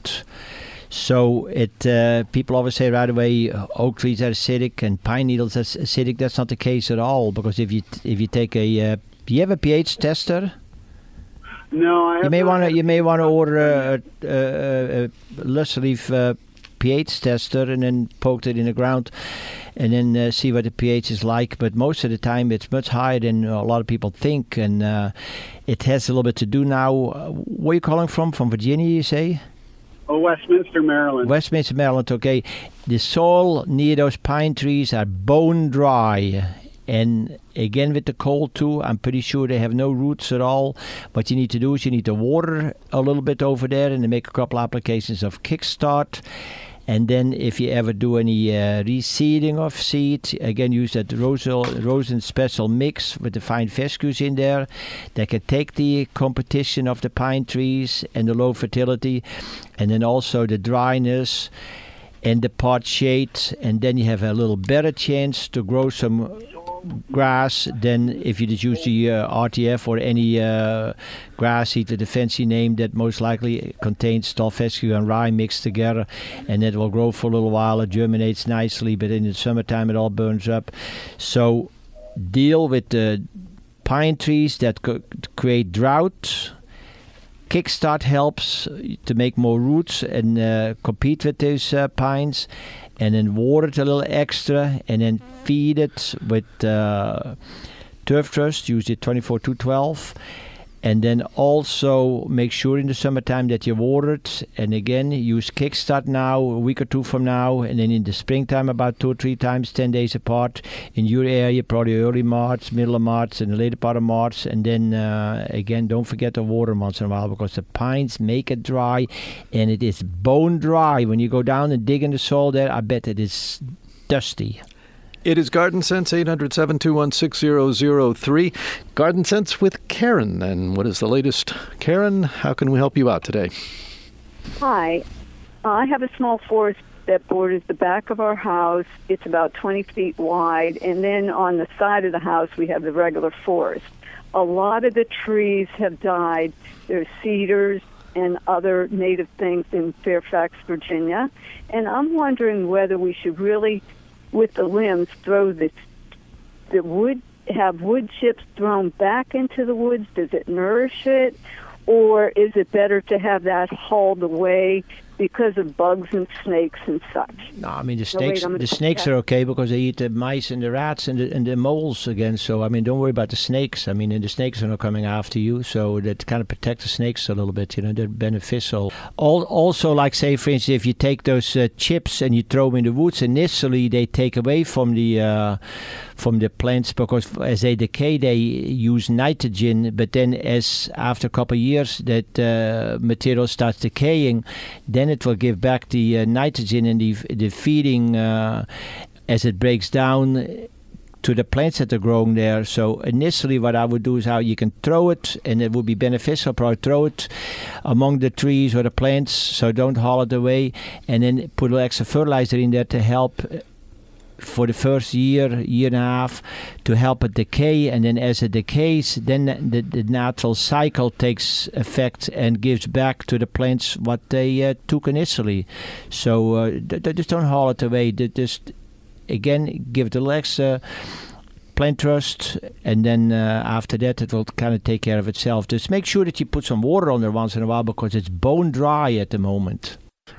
So people always say right away, oak trees are acidic and pine needles are acidic. That's not the case at all, because if you take do you have a pH tester? No, I have You may want to order a Luster Leaf pH tester and then poke it in the ground, and then see what the pH is like. But most of the time, it's much higher than a lot of people think, and it has a little bit to do now. Where are you calling from? From Virginia, you say? Oh, Westminster, Maryland. Westminster, Maryland, okay. The soil near those pine trees are bone dry. And again, with the cold too, I'm pretty sure they have no roots at all. What you need to do is you need to water a little bit over there and then make a couple applications of Kickstart. And then if you ever do any reseeding of seed, again, use that Rosen special mix with the fine fescues in there. That can take the competition of the pine trees and the low fertility, and then also the dryness and the pot shade, and then you have a little better chance to grow some grass than if you just use the RTF or any grass seed with a fancy name that most likely contains tall fescue and rye mixed together, and it will grow for a little while. It germinates nicely, but in the summertime it all burns up. So deal with the pine trees that create drought. Kickstart helps to make more roots and compete with those pines, and then water it a little extra, and then feed it with Turf Trust, usually 24-212. And then also make sure in the summertime that you water it. And again, use Kickstart now, a week or two from now. And then in the springtime, about 2 or 3 times, 10 days apart. In your area, probably early March, middle of March, and the later part of March. And then, again, don't forget to water once in a while, because the pines make it dry. And it is bone dry. When you go down and dig in the soil there, I bet it is dusty. It is Garden Sense, 800-721-6003. Garden Sense with Karen. And what is the latest? Karen, how can we help you out today? Hi. I have a small forest that borders the back of our house. It's about 20 feet wide. And then on the side of the house, we have the regular forest. A lot of the trees have died. There's cedars and other native things in Fairfax, Virginia. And I'm wondering whether we should really, with the limbs, throw the wood, have wood chips thrown back into the woods? Does it nourish it? Or is it better to have that hauled away because of bugs and snakes and such? No, I mean, the snakes are okay because they eat the mice and the rats and the moles again. So, I mean, don't worry about the snakes. I mean, and the snakes are not coming after you. So that kind of protects the snakes a little bit. You know, they're beneficial. Also, like, say, for instance, if you take those chips and you throw them in the woods, initially they take away from the plants, because as they decay, they use nitrogen. But then as after a couple of years that material starts decaying, then it will give back the nitrogen and the feeding as it breaks down to the plants that are growing there. So initially what I would do is how you can throw it, and it would be beneficial, probably throw it among the trees or the plants, so don't haul it away, and then put a little extra fertilizer in there to help for the first year and a half, to help it decay. And then as it decays, then the natural cycle takes effect and gives back to the plants what they took initially. So just don't haul it away. Just, again, give it a little extra plant trust, and then after that it will kind of take care of itself. Just make sure that you put some water on there once in a while, because it's bone dry at the moment.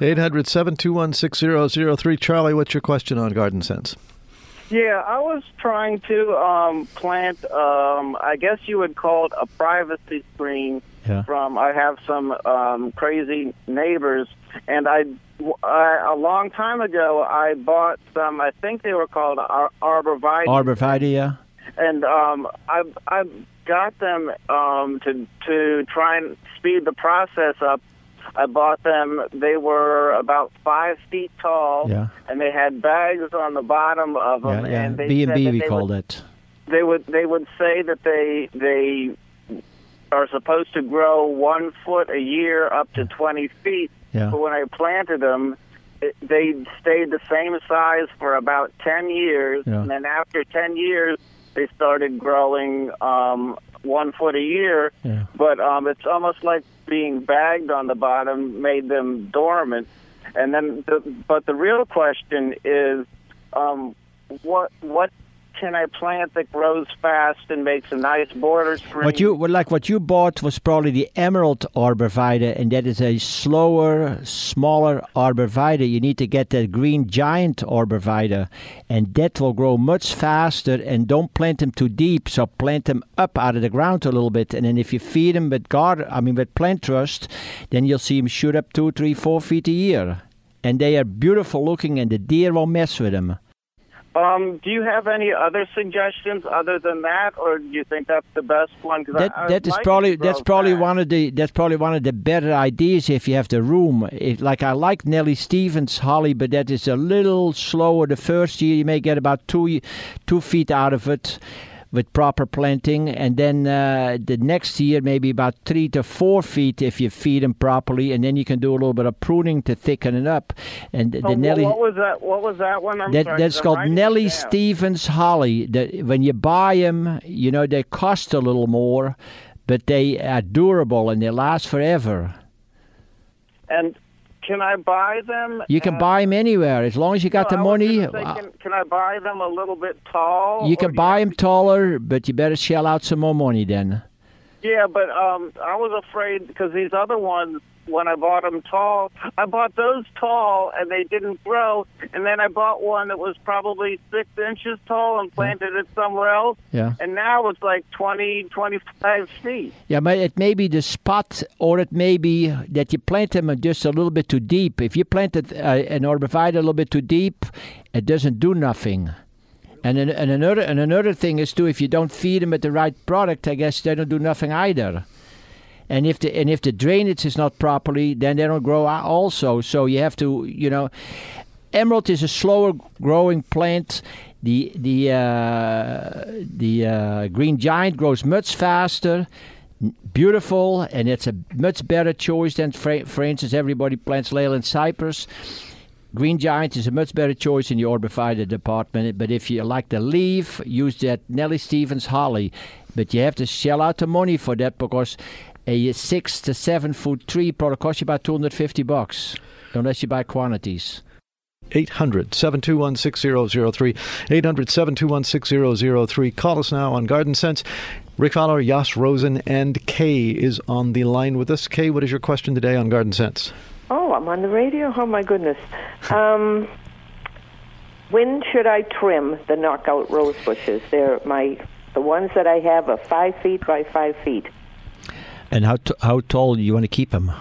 800-721-6003. Charlie, what's your question on Garden Sense? Yeah, I was trying to plant, I guess you would call it a privacy screen. Yeah. I have some crazy neighbors, and I a long time ago I bought some, I think they were called arborvitae. Arborvitae, yeah. And I got them to try and speed the process up. I bought them. They were about 5 feet tall, yeah, and they had bags on the bottom of them. Yeah. And they B&B we called it. They would say that they are supposed to grow 1 foot a year up to 20 feet. Yeah. But when I planted them, they stayed the same size for about 10 years, yeah, and then after 10 years, they started growing 1 foot a year. Yeah. But it's almost like being bagged on the bottom made them dormant. And then, but the real question is, what can I plant that grows fast and makes a nice border screen? What you bought was probably the Emerald Arborvitae, and that is a slower, smaller arborvitae. You need to get that Green Giant Arborvitae, and that will grow much faster. And don't plant them too deep, so plant them up out of the ground a little bit. And then if you feed them with plant trust, then you'll see them shoot up 2, 3, 4 feet a year, and they are beautiful looking, and the deer won't mess with them. Do you have any other suggestions other than that, or do you think that's the best one? That's probably one of the better ideas if you have the room. I like Nellie Stevens holly, but that is a little slower. The first year you may get about 2 feet out of it with proper planting, and then the next year maybe about 3 to 4 feet if you feed them properly, and then you can do a little bit of pruning to thicken it up. And Nellie, what was that one? That's called Nellie Stevens holly. When you buy them, they cost a little more, but they are durable and they last forever. And Can I buy them? You can buy them anywhere as long as you got the money. Can I buy them a little bit tall? You can buy them taller, but you better shell out some more money then. Yeah, but I was afraid because these other ones, when I bought them tall, I bought those tall and they didn't grow. And then I bought one that was probably 6 inches tall and planted it somewhere else. Yeah. And now it's like 20, 25 feet. Yeah, but it may be the spot, or it may be that you plant them just a little bit too deep. If you planted an arborvitae a little bit too deep, it doesn't do nothing. And another thing is too, if you don't feed them with the right product, I guess they don't do nothing either. And if the drainage is not properly, then they don't grow also. So you have to, emerald is a slower growing plant. The green giant grows much faster, beautiful, and it's a much better choice than, for instance, everybody plants Leyland cypress. Green giant is a much better choice in the arborvitae department. But if you like the leaf, use that Nellie Stevens holly. But you have to shell out the money for that because a 6 to 7 foot tree probably costs you about $250 unless you buy quantities. 800-721-6003. 800-721-6003. Call us now on Garden Sense. Rick Fowler, Jos Rosen, and Kay is on the line with us. Kay, what is your question today on Garden Sense? Oh, I'm on the radio? Oh, my goodness. When should I trim the knockout rose bushes? The ones that I have are 5 feet by 5 feet. And how tall do you want to keep them?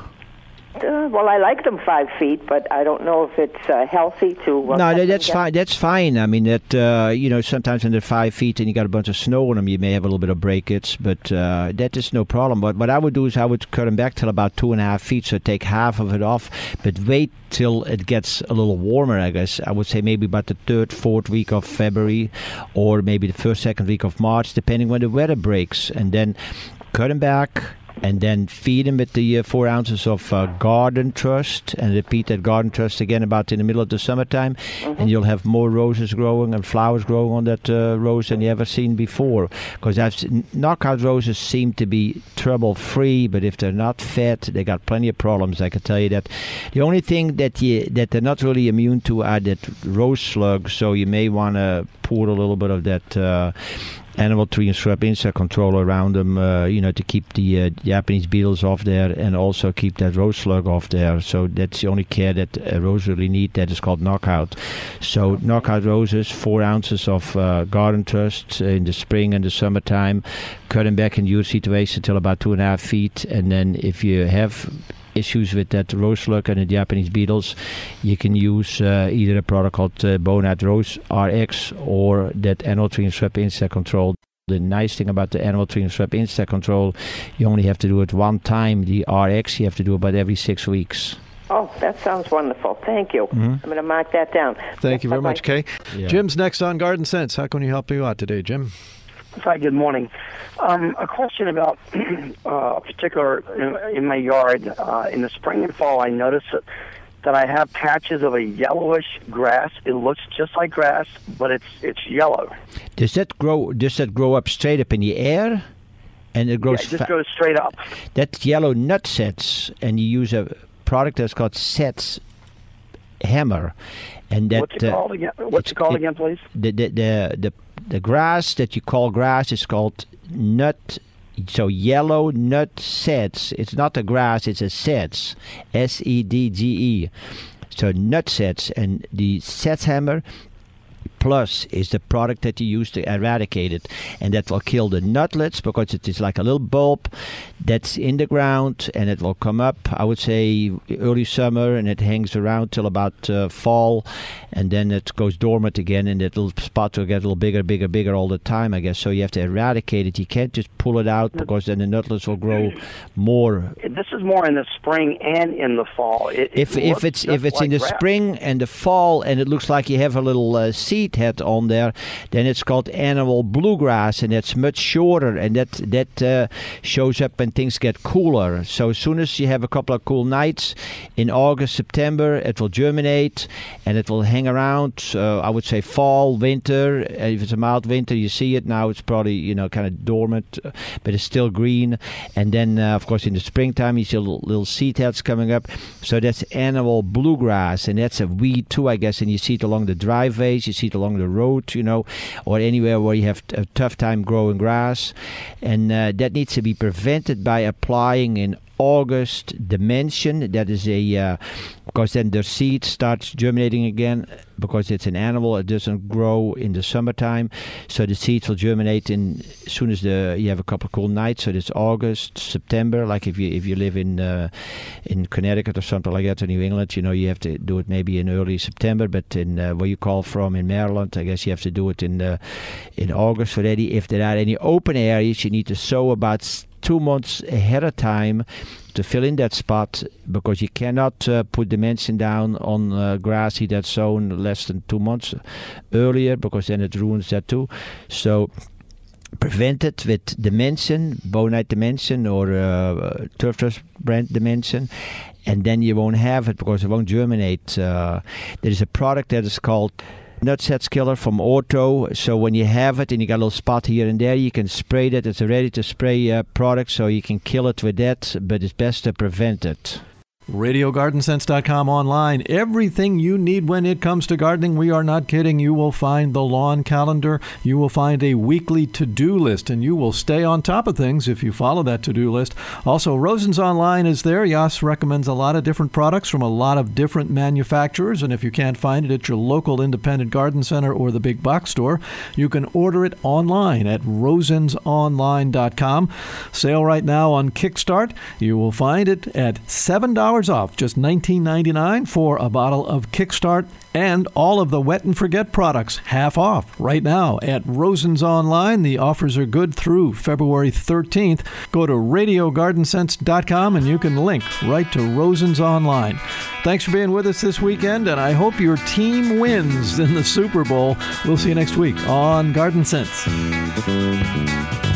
Well, I like them 5 feet, but I don't know if it's healthy to... no, that's fine. That's fine. I mean, sometimes when they're 5 feet and you got a bunch of snow on them, you may have a little bit of breakage, but that is no problem. But what I would do is I would cut them back till about 2.5 feet, so take half of it off, but wait till it gets a little warmer, I guess. I would say maybe about the 3rd, 4th week of February, or maybe the 1st, 2nd week of March, depending when the weather breaks, and then cut them back. And then feed them with the 4 ounces of Garden Trust, and repeat that Garden Trust again about in the middle of the summertime, and you'll have more roses growing and flowers growing on that rose than you ever seen before. Because knockout roses seem to be trouble-free, but if they're not fed, they got plenty of problems. I can tell you that. The only thing that they're not really immune to are that rose slug, so you may want to pour a little bit of that animal tree and shrub insect control around them, to keep the Japanese beetles off there and also keep that rose slug off there. So that's the only care that a rose really needs. That is called knockout. So knockout roses, 4 ounces of Garden Trust in the spring and the summertime. Cut them back in your situation until about 2.5 feet. And then if you have issues with that rose slug and the Japanese beetles, you can use either a product called Bonad Rose RX or that animal tree and shrub insect control. The nice thing about the animal tree and shrub insect control, you only have to do it one time. The RX, you have to do about every 6 weeks. Oh, that sounds wonderful. Thank you. I'm going to mark that down. Thank you very much, Kay. Yeah. Jim's next on Garden Sense. How can we help you out today, Jim? Hi, good morning. A question about a particular in my yard. In the spring and fall, I notice that I have patches of a yellowish grass. It looks just like grass, but it's yellow. Does that grow up straight up in the air? And it grows. Yeah, it just goes straight up. That's yellow nut sets, and you use a product that's called Sets Hammer, and that. What's it called again? What's it called again, please? The grass that you call grass is called nut. So yellow nut sets. It's not a grass, it's a sets. SEDGE. So nut sets, and the Sets Hammer Plus is the product that you use to eradicate it, and that will kill the nutlets because it is like a little bulb that's in the ground, and it will come up, I would say, early summer, and it hangs around till about fall, and then it goes dormant again, and that little spot will get a little bigger all the time, I guess. So you have to eradicate it. You can't just pull it out because then the nutlets will grow more. This is more in the spring and in the fall. If it's in the spring and the fall, and it looks like you have a little seed seed head on there. Then it's called Animal Bluegrass, and that's much shorter, and that shows up when things get cooler. So as soon as you have a couple of cool nights in August, September, it will germinate, and it will hang around, I would say fall, winter. If it's a mild winter, you see it now, it's probably, kind of dormant, but it's still green. And then, of course, in the springtime, you see little seed heads coming up. So that's Animal Bluegrass, and that's a weed too, I guess, and you see it along the driveways, you see it along the road, or anywhere where you have a tough time growing grass. And that needs to be prevented by applying in August Dimension. That is because then the seed starts germinating again, because it's an animal, it doesn't grow in the summertime, so the seeds will germinate as soon as you have a couple of cool nights. So it's August, September. Like if you live in Connecticut or something like that, or New England, you have to do it maybe in early September. But in where you call from in Maryland, I guess you have to do it in August already. If there are any open areas, you need to sow about 2 months ahead of time to fill in that spot, because you cannot put Dimension down on grass seed that's sown less than 2 months earlier, because then it ruins that too. So prevent it with Dimension, Bonite Dimension, or Turf Trust brand Dimension, and then you won't have it because it won't germinate. There is a product that is called Nutsets Killer from Ortho. So when you have it and you got a little spot here and there, you can spray that. It's a ready-to-spray product, so you can kill it with that, but it's best to prevent it. RadioGardenSense.com online. Everything you need when it comes to gardening. We are not kidding. You will find the lawn calendar. You will find a weekly to-do list, and you will stay on top of things if you follow that to-do list. Also, Rosen's Online is there. Yas recommends a lot of different products from a lot of different manufacturers, and if you can't find it at your local independent garden center or the big box store, you can order it online at rosensonline.com. Sale right now on Kickstart. You will find it at $7 off, just $19.99 for a bottle of Kickstart, and all of the Wet and Forget products half off right now at Rosen's Online. The offers are good through February 13th. Go to RadioGardenSense.com and you can link right to Rosen's Online. Thanks for being with us this weekend, and I hope your team wins in the Super Bowl. We'll see you next week on Garden Sense.